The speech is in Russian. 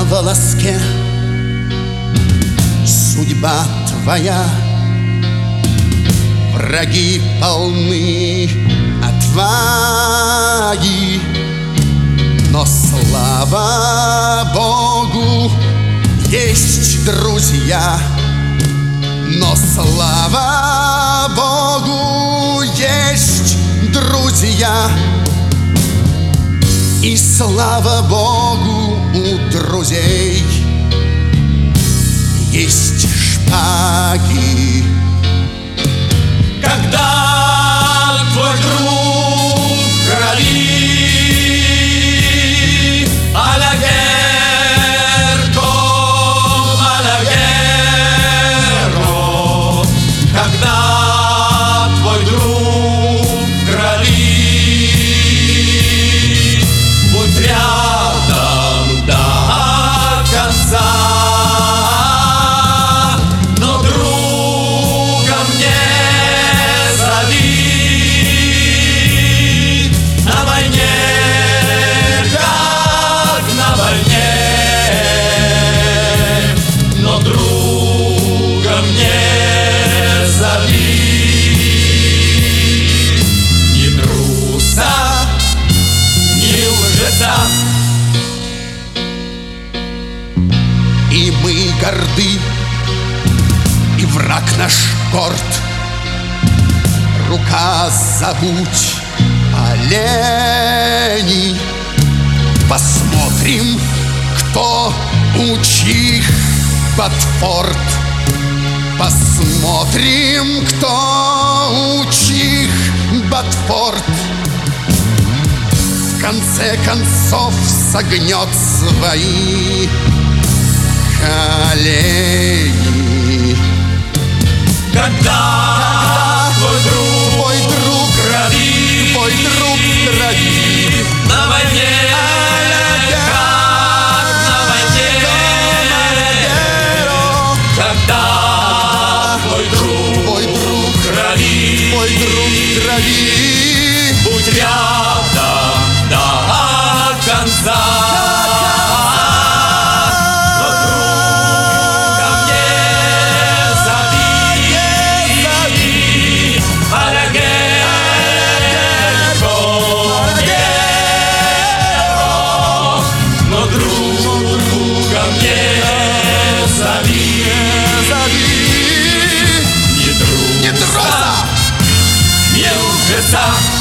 волоске. Судьба твоя, враги полны отваги, но слава Богу, есть друзья. Но слава Богу, есть друзья. И слава Богу, у друзей есть шпаги. Когда твой друг в крови, алягерко, алягеро, когда твой друг в крови, будь рядом до конца. И мы горды, и враг наш горд. Рука забудь оленей. Посмотрим, кто учих Батфорд. Посмотрим, кто учих Батфорд. В конце концов согнет свои колени. Когда твой друг в крови, на войне, как на войне. Когда твой друг в крови, будь рядом до конца. Не трусса, не лжеца.